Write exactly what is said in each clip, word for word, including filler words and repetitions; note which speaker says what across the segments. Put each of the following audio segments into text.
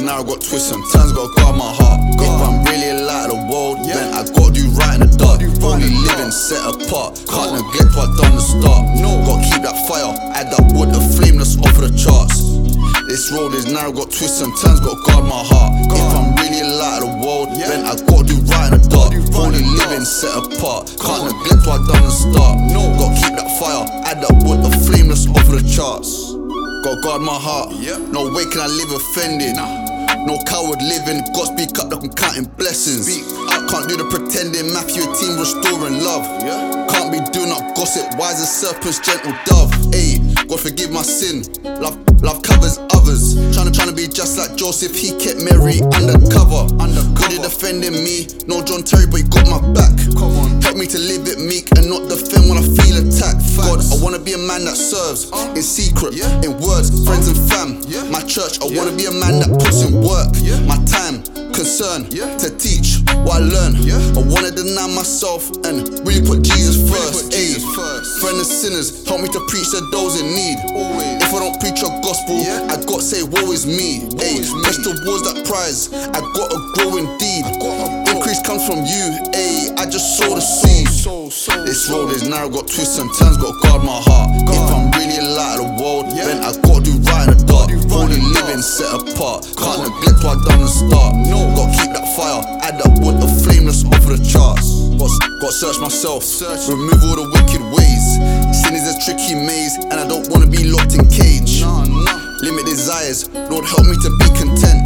Speaker 1: narrow, got twists and turns, gotta guard my heart. If I'm really light of the world, then I gotta do right in the dark. Only living set apart, can't neglect what I've done to start. Gotta keep that fire, add that wood, the flame that's off of the charts. This road is narrow, got twists and turns, gotta guard my heart. If I'm really light of the world, then I gotta do right in the dark. Only living set apart, can't neglect what I've done to start. Gotta keep that fire, add that wood, the flame that's off of the charts. Gotta guard my heart, no way can I live offended. No coward living, God speak up like I'm counting blessings. I can't do the pretending, Matthew a team restoring love. Can't be doing up gossip, wise as serpents, gentle dove. Ayy, God forgive my sin, love love covers others. Tryna tryna be just like Joseph, he kept Mary undercover. Good at defending me, no John Terry but you got my back. Help me to live it meek and not defend when I feel attacked. God, I wanna be a man that serves, in secret, in words, friends and fam. My church, I wanna be a man that puts in work. My time, concern, to teach what I learn. I wanna deny myself and really put Jesus first. Ayy, friend of sinners, help me to preach to those in need. If I don't preach your gospel, I gotta say woe is me. Ayy, press towards that prize, I gotta grow indeed. Increase comes from you, ayy, I just sow the seed. This road is narrow, got twists and turns, gotta guard my heart. If I'm really light of the world, then I gotta do right in the dark. Only living set apart, can't neglect what I've done to start. Gotta keep that fire, add that wood, the flame that's off of the charts. Gotta, gotta search myself, remove all the wicked ways. Sin is a tricky maze, and I don't wanna be locked in cage. Limit desires, Lord help me to be content.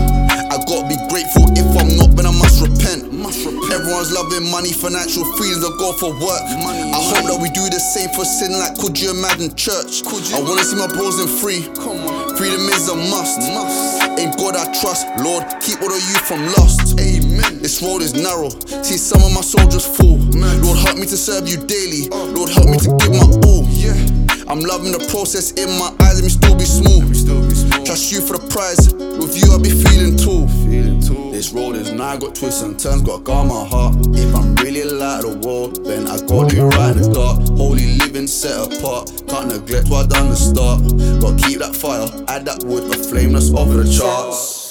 Speaker 1: I gotta be grateful, if I'm not then I must repent. Everyone's loving money, financial feelings, I go for work. I hope that we do the same for sin, like could you imagine church? I wanna see my bros in free, freedom is a must. In God I trust, Lord, keep all of you from lost. Amen. This road is narrow, see some of my soldiers fall. Lord help me to serve you daily, Lord help me to give my all. I'm loving the process in my eyes, let me still be small. Trust you for the prize, with you I'll be feeling tall. This road is narrow, got twists and turns, gotta guard my heart. If I'm really light of the world, then I gotta do right in the dark. Holy living set apart, can't neglect what I've done to start. Gotta keep that fire, add that wood, the flame that's off of the charts.